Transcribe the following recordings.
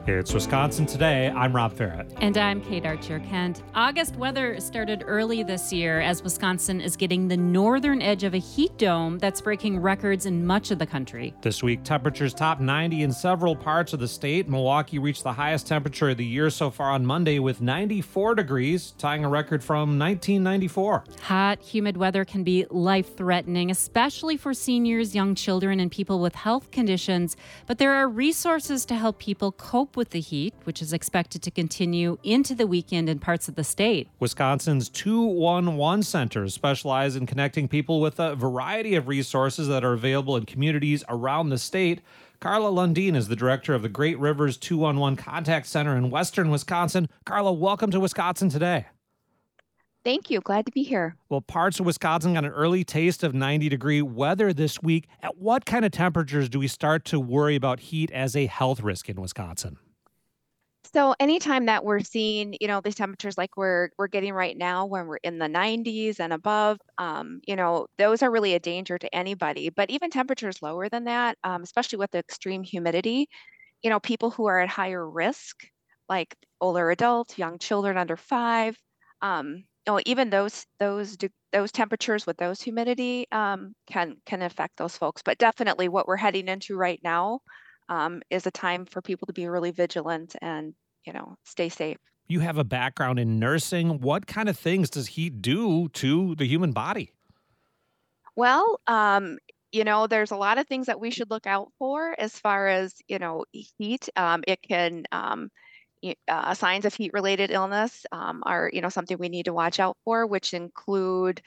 It's Wisconsin Today. I'm Rob Farrett. And I'm Kate Archer-Kent. August weather started early this year as Wisconsin is getting the northern edge of a heat dome that's breaking records in much of the country. This week, temperatures topped 90 in several parts of the state. Milwaukee reached the highest temperature of the year so far on Monday with 94 degrees, tying a record from 1994. Hot, humid weather can be life-threatening, especially for seniors, young children, and people with health conditions. But there are resources to help people cope with the heat, which is expected to continue into the weekend in parts of the state. Wisconsin's 211 centers specialize in connecting people with a variety of resources that are available in communities around the state. Carla Lundeen is the director of the Great Rivers 211 Contact Center in western Wisconsin. Carla, welcome to Wisconsin Today. Thank you. Glad to be here. Well, parts of Wisconsin got an early taste of 90-degree weather this week. At what kind of temperatures do we start to worry about heat as a health risk in Wisconsin? So anytime that we're seeing, these temperatures like we're getting right now, when we're in the 90s and above, those are really a danger to anybody. But even temperatures lower than that, especially with the extreme humidity, people who are at higher risk, like older adults, young children under 5, even those temperatures with those humidity can affect those folks. But definitely what we're heading into right now is a time for people to be really vigilant and, stay safe. You have a background in nursing. What kind of things does heat do to the human body? Well, there's a lot of things that we should look out for as far as, heat. It can signs of heat-related illness are, something we need to watch out for, which include,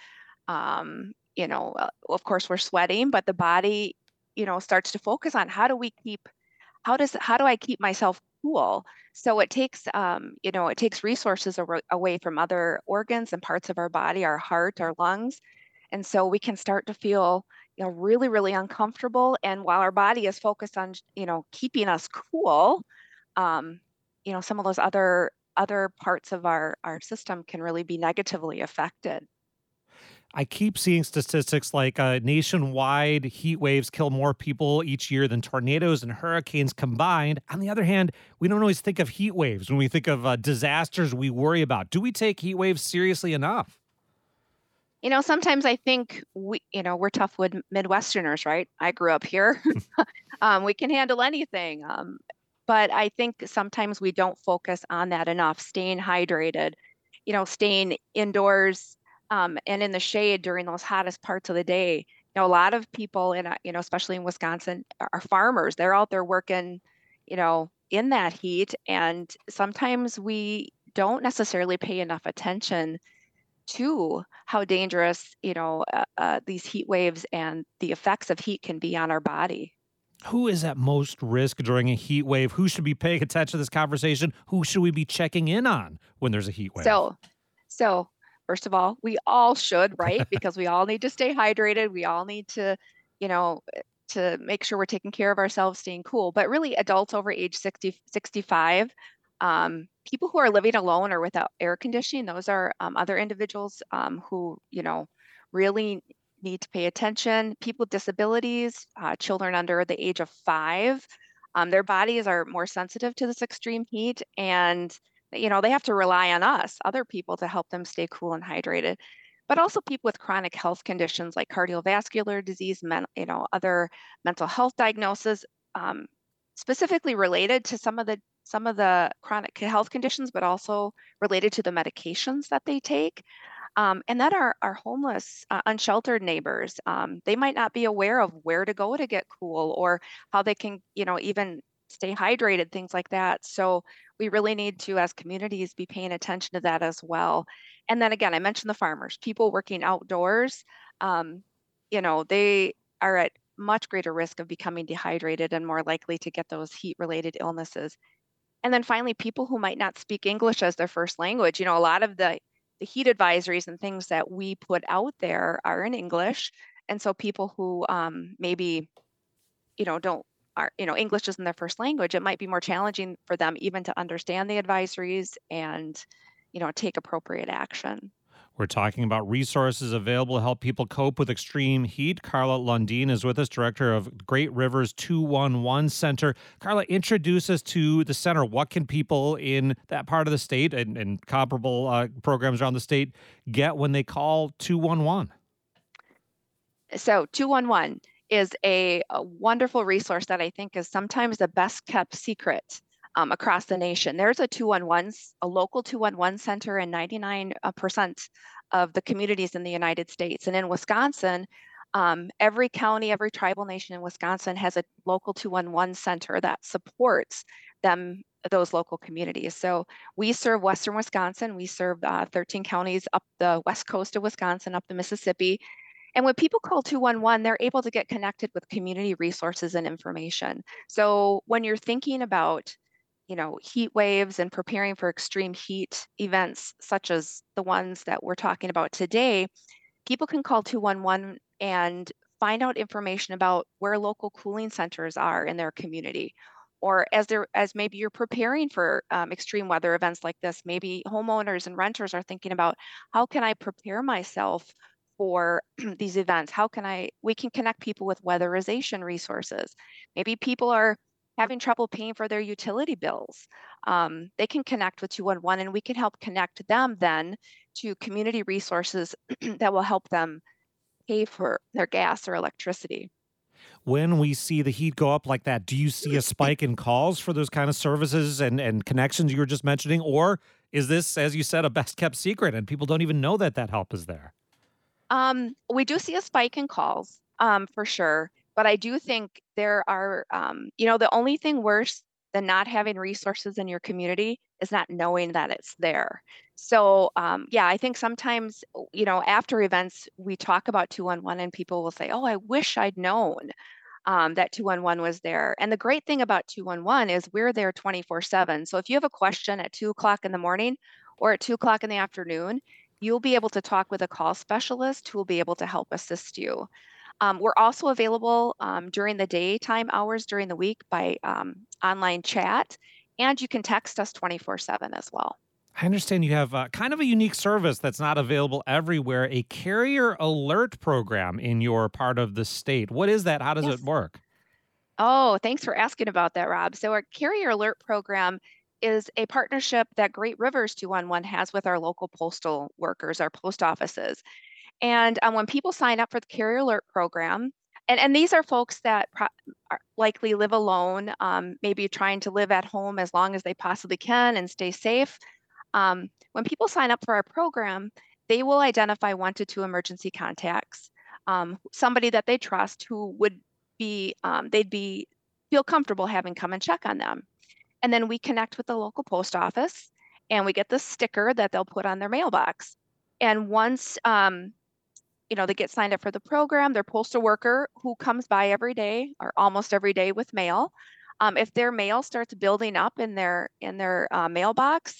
of course, we're sweating, but the body, starts to focus on how do I keep myself cool? So it takes, it takes resources away from other organs and parts of our body, our heart, our lungs, and so we can start to feel, really, really uncomfortable. And while our body is focused on, keeping us cool, some of those other parts of our system can really be negatively affected. I keep seeing statistics like nationwide heat waves kill more people each year than tornadoes and hurricanes combined. On the other hand, we don't always think of heat waves when we think of disasters we worry about. Do we take heat waves seriously enough? Sometimes I think we're tough wood Midwesterners, right? I grew up here. We can handle anything. But I think sometimes we don't focus on that enough, staying hydrated, staying indoors and in the shade during those hottest parts of the day. A lot of people especially in Wisconsin are farmers. They're out there working, in that heat. And sometimes we don't necessarily pay enough attention to how dangerous, these heat waves and the effects of heat can be on our body. Who is at most risk during a heat wave? Who should be paying attention to this conversation? Who should we be checking in on when there's a heat wave? So first of all, we all should, right? Because we all need to stay hydrated. We all need to, to make sure we're taking care of ourselves, staying cool. But really, adults over age 60, 65, people who are living alone or without air conditioning, those are other individuals who, really need to pay attention. People with disabilities, children under the age of 5, their bodies are more sensitive to this extreme heat, and they have to rely on us, other people, to help them stay cool and hydrated. But also people with chronic health conditions like cardiovascular disease, other mental health diagnoses, specifically related to some of the chronic health conditions, but also related to the medications that they take. And then our homeless, unsheltered neighbors, they might not be aware of where to go to get cool or how they can, even stay hydrated, things like that. So we really need to, as communities, be paying attention to that as well. And then again, I mentioned the farmers, people working outdoors, they are at much greater risk of becoming dehydrated and more likely to get those heat-related illnesses. And then finally, people who might not speak English as their first language. A lot of the heat advisories and things that we put out there are in English. And so people who maybe, English isn't their first language, it might be more challenging for them even to understand the advisories and, take appropriate action. We're talking about resources available to help people cope with extreme heat. Carla Lundeen is with us, director of Great Rivers 211 Center. Carla, introduce us to the center. What can people in that part of the state and comparable programs around the state get when they call 211? So 211 is a wonderful resource that I think is sometimes the best kept secret across the nation. There's a local 211 center in 99% of the communities in the United States. And in Wisconsin, every county, every tribal nation in Wisconsin has a local 211 center that supports those local communities. So we serve Western Wisconsin. We serve 13 counties up the west coast of Wisconsin, up the Mississippi. And when people call 211, they're able to get connected with community resources and information. So when you're thinking about, heat waves and preparing for extreme heat events, such as the ones that we're talking about today, people can call 211 and find out information about where local cooling centers are in their community. Or as maybe you're preparing for extreme weather events like this, maybe homeowners and renters are thinking about, how can I prepare myself for these events? We can connect people with weatherization resources. Maybe people are having trouble paying for their utility bills. They can connect with 211 and we can help connect them then to community resources that will help them pay for their gas or electricity. When we see the heat go up like that, do you see a spike in calls for those kind of services and connections you were just mentioning? Or is this, as you said, a best kept secret and people don't even know that help is there? We do see a spike in calls, for sure. But I do think there are, the only thing worse than not having resources in your community is not knowing that it's there. So, yeah, I think sometimes, after events, we talk about 211 and people will say, oh, I wish I'd known that 211 was there. And the great thing about 211 is we're there 24/7. So if you have a question at 2 o'clock in the morning or at 2 o'clock in the afternoon, you'll be able to talk with a call specialist who will be able to help assist you. We're also available during the daytime hours during the week by online chat, and you can text us 24/7 as well. I understand you have kind of a unique service that's not available everywhere, a carrier alert program in your part of the state. What is that? How does it Yes. work? Oh, thanks for asking about that, Rob. So our Carrier Alert program is a partnership that Great Rivers 211 has with our local postal workers, our post offices. And when people sign up for the Carrier Alert program, and these are folks that are likely live alone, maybe trying to live at home as long as they possibly can and stay safe. When people sign up for our program, they will identify 1 to 2 emergency contacts, somebody that they trust who would they'd feel comfortable having come and check on them. And then we connect with the local post office and we get the sticker that they'll put on their mailbox. And once they get signed up for the program, their postal worker who comes by every day or almost every day with mail, if their mail starts building up in their mailbox,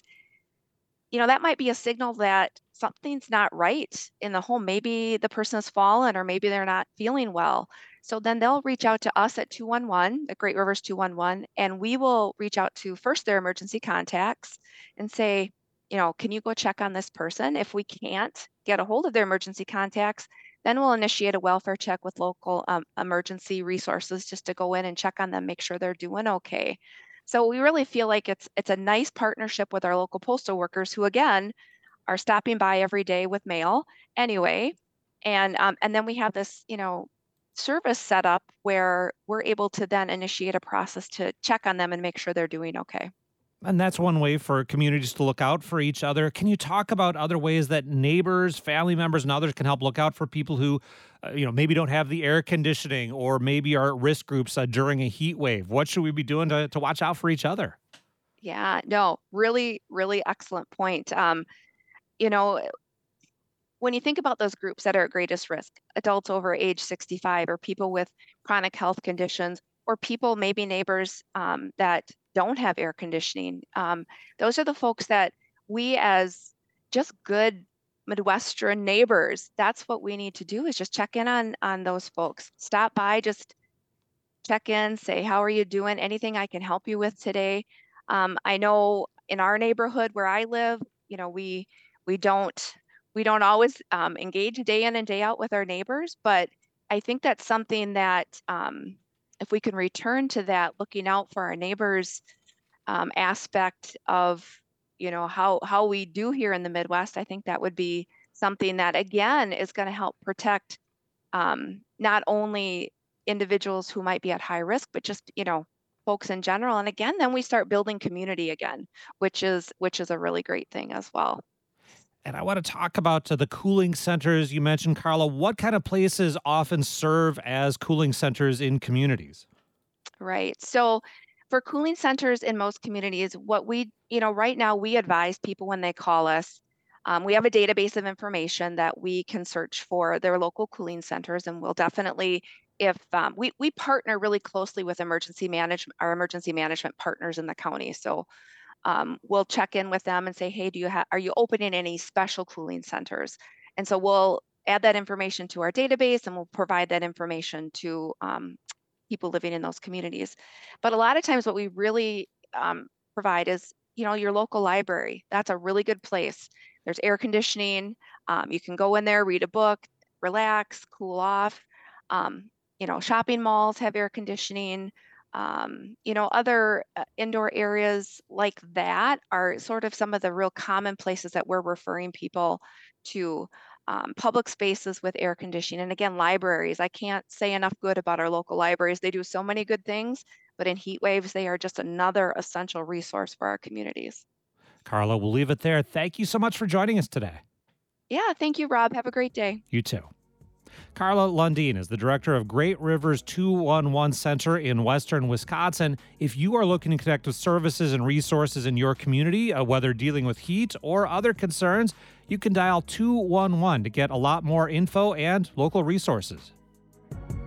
that might be a signal that something's not right in the home. Maybe the person has fallen or maybe they're not feeling well. So then they'll reach out to us at 211, at Great Rivers 211, and we will reach out to first their emergency contacts and say, can you go check on this person? If we can't get a hold of their emergency contacts, then we'll initiate a welfare check with local emergency resources just to go in and check on them, make sure they're doing okay. So we really feel like it's a nice partnership with our local postal workers who, again, are stopping by every day with mail anyway. And then we have this, service set up where we're able to then initiate a process to check on them and make sure they're doing okay. And that's one way for communities to look out for each other. Can you talk about other ways that neighbors, family members, and others can help look out for people who, maybe don't have the air conditioning or maybe are at risk groups during a heat wave? What should we be doing to watch out for each other? Yeah, no, really, really excellent point. You know, when you think about those groups that are at greatest risk, adults over age 65 or people with chronic health conditions, or people, maybe neighbors that don't have air conditioning, those are the folks that we, as just good Midwestern neighbors, that's what we need to do, is just check in on those folks. Stop by, just check in, say, how are you doing? Anything I can help you with today? I know in our neighborhood where I live, we don't we don't always engage day in and day out with our neighbors, but I think that's something that if we can return to that, looking out for our neighbors aspect of, how we do here in the Midwest, I think that would be something that, again, is going to help protect not only individuals who might be at high risk, but just, folks in general. And again, then we start building community again, which is a really great thing as well. And I want to talk about the cooling centers you mentioned, Carla. What kind of places often serve as cooling centers in communities? Right. So for cooling centers in most communities, what we, right now we advise people when they call us, we have a database of information that we can search for their local cooling centers, and we'll definitely, if we partner really closely with our emergency management partners in the county. So we'll check in with them and say, hey, are you opening any special cooling centers? And so we'll add that information to our database, and we'll provide that information to people living in those communities. But a lot of times what we really provide is, your local library. That's a really good place. There's air conditioning. You can go in there, read a book, relax, cool off. Shopping malls have air conditioning. Other indoor areas like that are sort of some of the real common places that we're referring people to. Public spaces with air conditioning. And again, libraries. I can't say enough good about our local libraries. They do so many good things, but in heat waves, they are just another essential resource for our communities. Carla, we'll leave it there. Thank you so much for joining us today. Yeah, thank you, Rob. Have a great day. You too. Carla Lundin is the director of Great Rivers 211 Center in Western Wisconsin. If you are looking to connect with services and resources in your community, whether dealing with heat or other concerns, you can dial 211 to get a lot more info and local resources.